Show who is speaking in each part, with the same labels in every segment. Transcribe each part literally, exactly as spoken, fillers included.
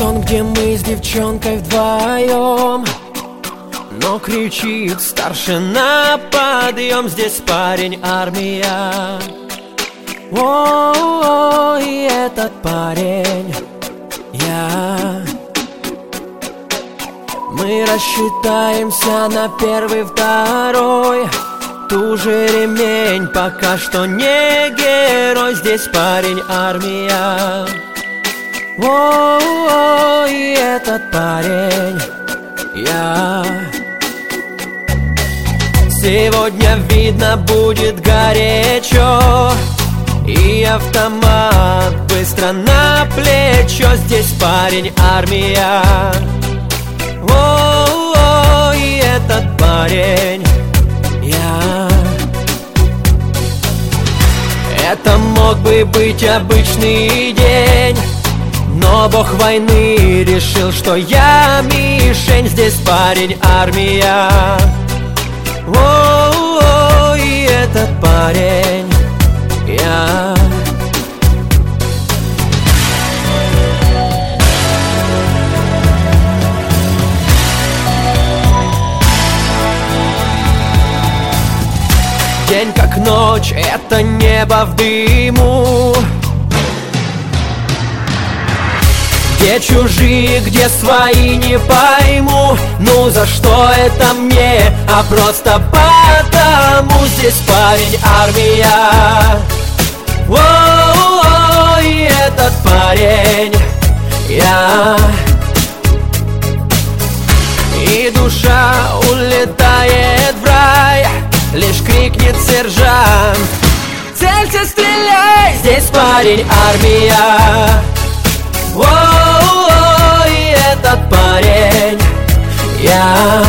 Speaker 1: сон, где мы с девчонкой вдвоем, но кричит старшина: подъем, здесь парень армия. О, и этот парень я. Мы рассчитаемся на первый, второй. Туже ремень, пока что не герой. Здесь парень армия. О, и этот парень я. Сегодня видно будет горячо, и автомат быстро на плечо. Здесь парень армия. О, и этот парень я. Это мог бы быть обычный день, но бог войны решил, что я мишень. Здесь парень армия. О, и этот парень я. День как ночь, это небо в дыму. Где чужие, где свои, не пойму. Ну за что это мне? А просто потому. Здесь парень армия. О, и этот парень я. И душа улетает в рай, лишь крикнет сержант: целься, стреляй! Здесь парень армия. О, и этот парень я.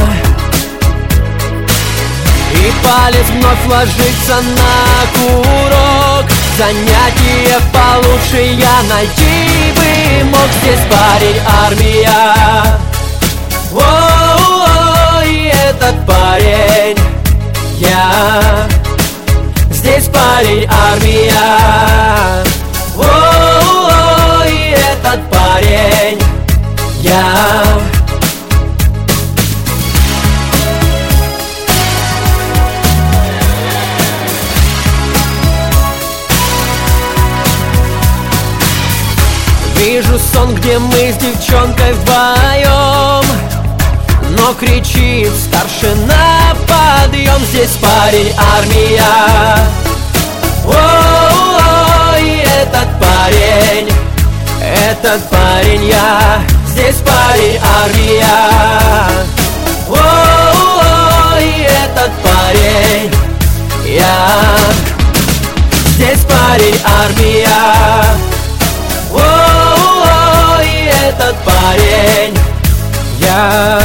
Speaker 1: И палец вновь ложится на курок. Занятие получше я найти бы мог. Здесь парень армия. О, и этот парень я. Здесь парень армия. О, и этот парень я. Вижу сон, где мы с девчонкой вдвоем, но кричит старшина: подъем, здесь парень армия. О, и этот парень, этот парень я. Здесь парень армия. О, и этот парень я. Здесь парень армия. О, и этот парень я.